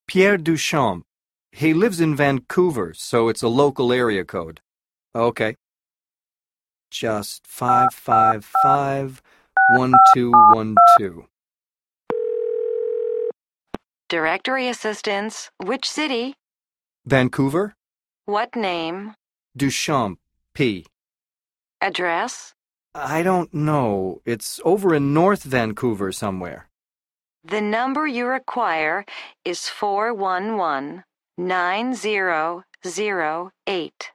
Pierre Duchamp. He lives in Vancouver, so it's a local area code. Okay. Just 555-1212. Directory assistance. Which city? Vancouver? What name? Duchamp, P. Address? I don't know. It's over in North Vancouver somewhere. The number you require is 411-9008.